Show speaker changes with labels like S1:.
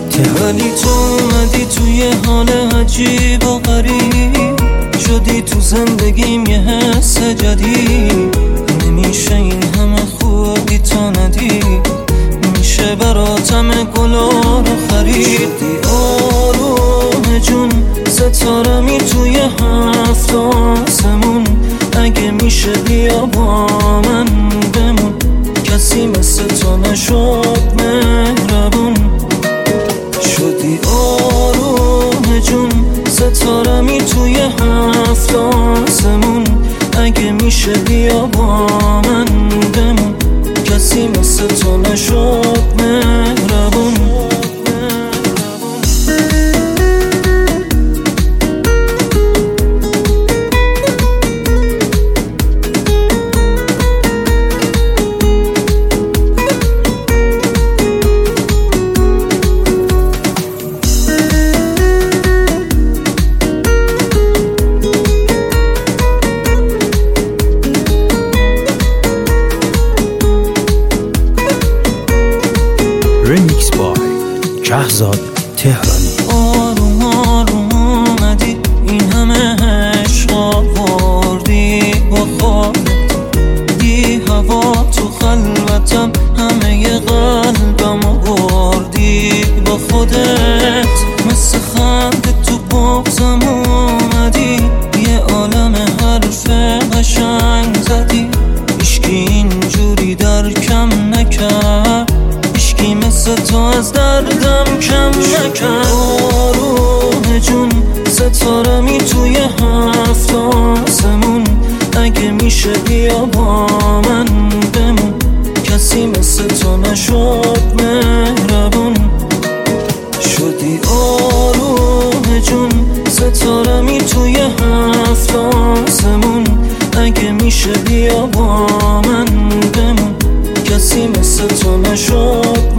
S1: ولی تو اومدی توی حال عجیب و غریب، شدی تو زندگیم یه حس جدید. نمیشه این همه خوبی تا ندی، میشه براتم گلا رو خرید. شدی آروم جون، ستارمی توی هفت آسمون. اگه میشه بیا با من بمون، کسی مثل تو نشد مهربون. شدی آروم جون، ستارمی توی هفت آسمون. اگه میشه بیا با من بمون، کسی مثل تو نشد مهربون.
S2: ریمیکس بای شهزاد تهرانی.
S1: آروم آروم اومدی این همه عشق آوردی با خودت. دی هوا تو خلوتم، همه قلبم آوردی با خودت. مثل خنده تو بغزم اومدی، یه عالم حرف قشنگ زدی. هیچکی اینجوری درکم نکرد، هیچکی مثل تو از دردم کم نکرد. آروم جون، ستارمی توی هفت آسمون. اگه میشه بیا با من بمون، کسی مثل تو نشد مهربون. شدی آروم جون، ستارمی توی هفت آسمون. اگه میشه بیا با من بمون، کسی مثل تو نشد